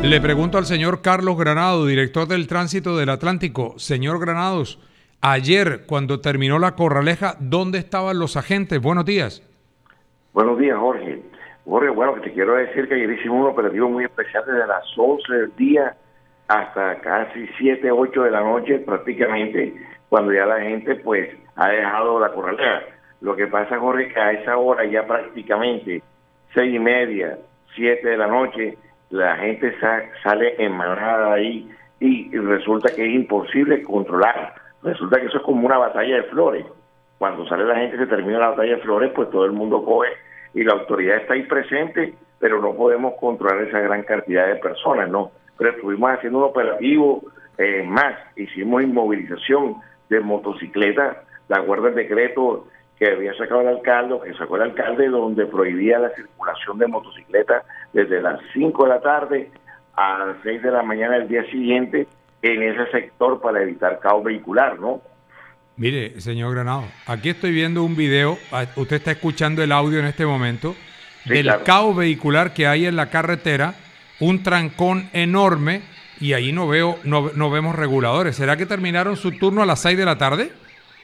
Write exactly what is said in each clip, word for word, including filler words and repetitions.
Le pregunto al señor Carlos Granado, director del Tránsito del Atlántico. Señor Granados, ayer cuando terminó la corraleja, ¿dónde estaban los agentes? Buenos días. Buenos días, Jorge. Jorge, bueno, que te quiero decir que ayer hicimos un operativo muy especial desde las once del día hasta casi siete, ocho de la noche prácticamente, cuando ya la gente pues ha dejado la corraleja. Lo que pasa, Jorge, que a esa hora ya prácticamente seis y media, siete de la noche, la gente sa sale en manada ahí y, y resulta que es imposible controlar. Resulta que eso es como una batalla de flores. Cuando sale la gente, se termina la batalla de flores, pues todo el mundo coge y la autoridad está ahí presente, pero no podemos controlar esa gran cantidad de personas, ¿no? Pero estuvimos haciendo un operativo eh, más, hicimos inmovilización de motocicletas, de acuerdo al decreto que había sacado el alcalde, que sacó el alcalde, donde prohibía la circulación de motocicletas desde las cinco de la tarde a las seis de la mañana del día siguiente en ese sector para evitar caos vehicular, ¿no? Mire, señor Granado, aquí estoy viendo un video, usted está escuchando el audio en este momento, Sí, del claro. caos vehicular que hay en la carretera, un trancón enorme, y ahí no veo, no, no vemos reguladores. ¿Será que terminaron su turno a las seis de la tarde?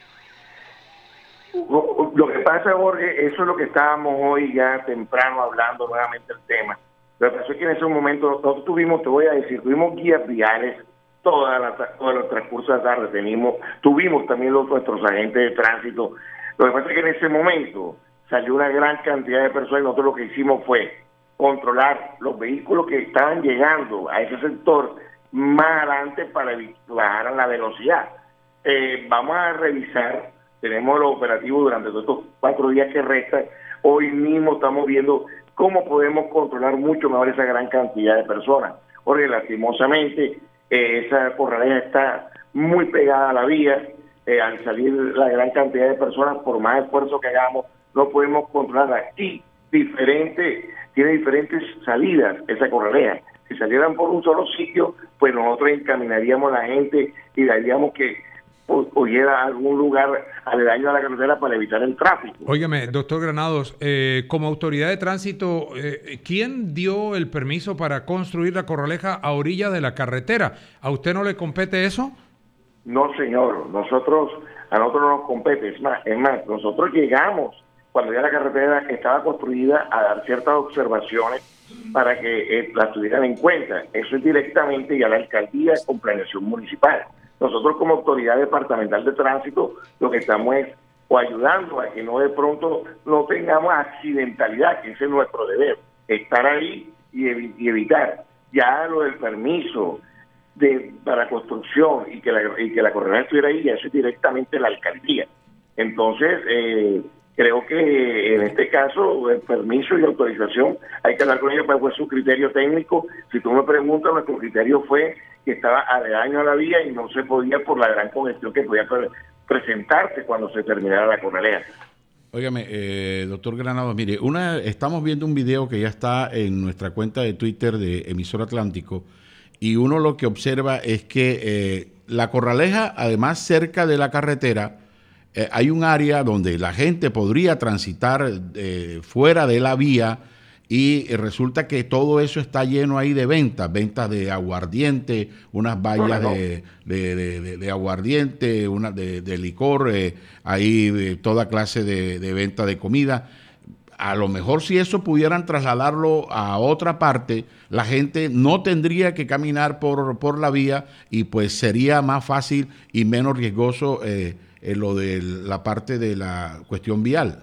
Lo que pasa, Jorge, eso es lo que estábamos hoy ya temprano hablando nuevamente del tema. Lo que pasa es que en ese momento nosotros tuvimos, te voy a decir, tuvimos guías viales toda la, todo el transcurso de la tarde, tenimos, tuvimos también los, nuestros agentes de tránsito. Lo que pasa es que en ese momento salió una gran cantidad de personas y nosotros lo que hicimos fue controlar los vehículos que estaban llegando a ese sector más adelante para que bajaran la velocidad. Eh, vamos a revisar, tenemos los operativos durante todos estos cuatro días que restan. Hoy mismo estamos viendo cómo podemos controlar mucho mejor esa gran cantidad de personas. Porque lastimosamente eh, esa corraleja está muy pegada a la vía. Eh, al salir la gran cantidad de personas, por más esfuerzo que hagamos, no podemos controlar aquí. Diferente, tiene diferentes salidas esa corraleja. Si salieran por un solo sitio, pues nosotros encaminaríamos a la gente y daríamos que oyera a algún lugar aledaño a la carretera para evitar el tráfico. Óigame, doctor Granados, eh, como autoridad de tránsito, eh, ¿quién dio el permiso para construir la corraleja a orilla de la carretera? ¿A usted no le compete eso? No, señor, nosotros, a nosotros no nos compete, es más, es más, nosotros llegamos cuando ya la carretera estaba construida a dar ciertas observaciones para que eh, las tuvieran en cuenta. Eso es directamente ya la alcaldía con planeación municipal. Nosotros como autoridad departamental de tránsito lo que estamos es o ayudando a que no de pronto no tengamos accidentalidad, que ese es nuestro deber, estar ahí y, ev y evitar. Ya lo del permiso de para construcción y que la, y que la corraleja estuviera ahí, ya eso es directamente la alcaldía. Entonces, eh, creo que en este caso el permiso y la autorización hay que hablar con ellos, pues fue su criterio técnico. Si tú me preguntas, nuestro criterio fue que estaba aledaño a la vía y no se podía por la gran congestión que podía pre presentarse cuando se terminara la corraleja. Óigame, eh, doctor Granados, mire, una, estamos viendo un video que ya está en nuestra cuenta de Twitter de Emisor Atlántico y uno lo que observa es que eh, la corraleja, además cerca de la carretera, eh, hay un área donde la gente podría transitar eh, fuera de la vía y resulta que todo eso está lleno ahí de ventas, ventas de aguardiente, unas vallas no, no. de, de, de, de aguardiente, una de, de licor, eh, ahí eh, toda clase de, de venta de comida. A lo mejor si eso pudieran trasladarlo a otra parte, la gente no tendría que caminar por, por la vía y pues sería más fácil y menos riesgoso eh, eh, lo de la parte de la cuestión vial.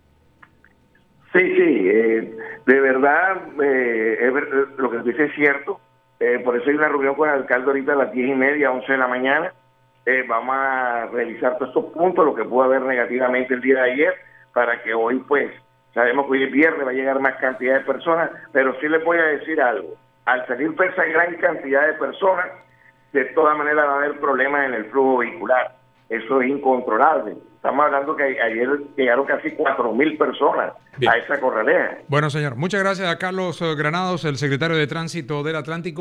Sí, sí, eh, de verdad, eh, es, lo que dice es cierto. Eh, por eso hay una reunión con el alcalde ahorita a las diez y media, once de la mañana. Eh, vamos a revisar todos estos puntos, lo que pudo haber negativamente el día de ayer, para que hoy, pues, sabemos que hoy es viernes, va a llegar más cantidad de personas, pero sí les voy a decir algo. Al salir esa gran cantidad de personas, de todas maneras va a haber problemas en el flujo vehicular. Eso es incontrolable. Estamos hablando que ayer llegaron casi cuatro mil personas Bien. a esa corraleja. Bueno, señor, muchas gracias a Carlos Granados, el secretario de Tránsito del Atlántico.